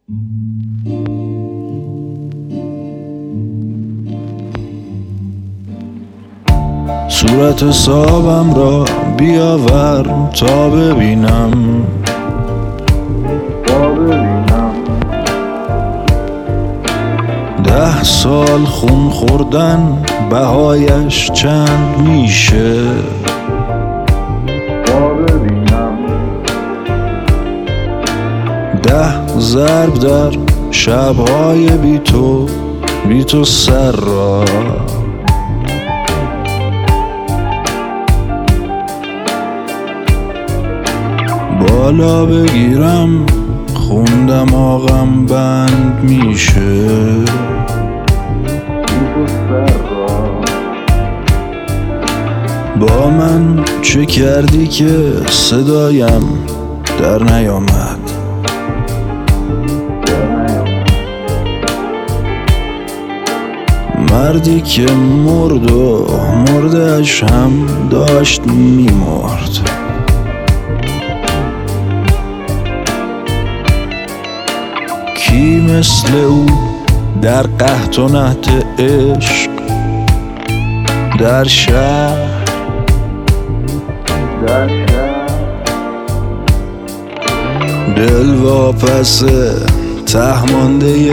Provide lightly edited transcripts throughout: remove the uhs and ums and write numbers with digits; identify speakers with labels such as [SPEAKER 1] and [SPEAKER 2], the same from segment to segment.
[SPEAKER 1] صورت صابم را بیاور تا ببینم 10 سال خون خوردن بهایش چند میشه؟ 10 ضرب در شبهای بی تو سر را. بالا بگیرم خون دماغم بند میشه. با من چه کردی که صدایم در نیامد؟ مردی که مرد و مرده‌اش هم داشت میمرد. کی مثل او در قحط و نحت عشق در شهر دل واپس ته مانده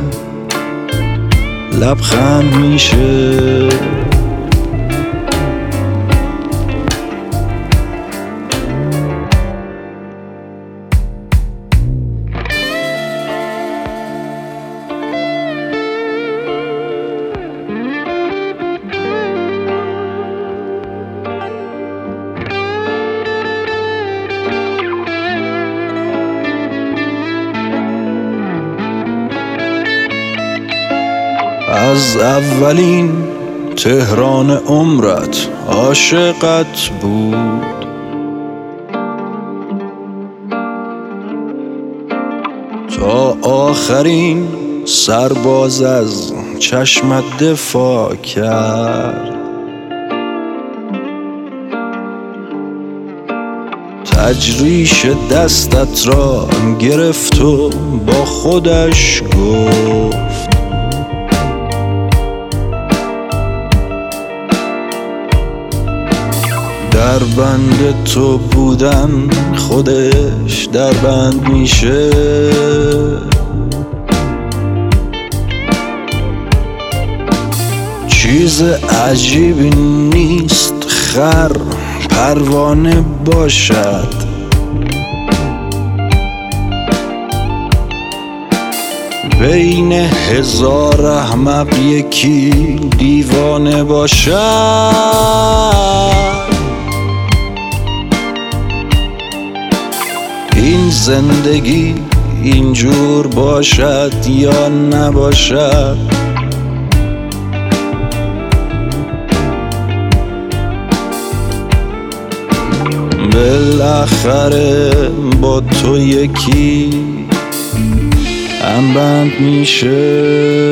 [SPEAKER 1] لبخند میشه. از اولین تهران عمرت عاشقت بود، تا آخرین سرباز از چشمت دفاع کرد. تجریش دستت را گرفت و با خودش گفت در بند تو بودن خودش در بند میشه. چیز عجیبی نیست خر پروانه باشد، بین 1000 احمق یکی دیوانه باشد. این زندگی اینجور باشد یا نباشد، بالاخره با تو یکی هم بند میشه.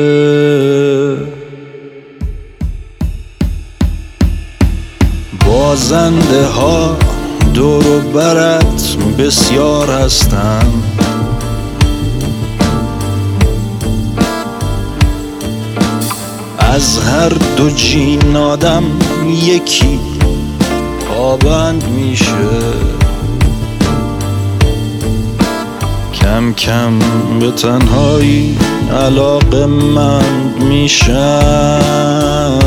[SPEAKER 1] بازنده ها دور و برت بسیار هستند، از هر دو جین آدم یکی پابند میشه. کم کم به تنهایی علاقه‌مند میشم.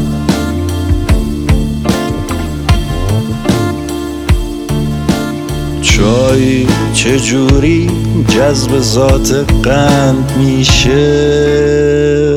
[SPEAKER 1] چای چجوری جذب ذات قند میشه؟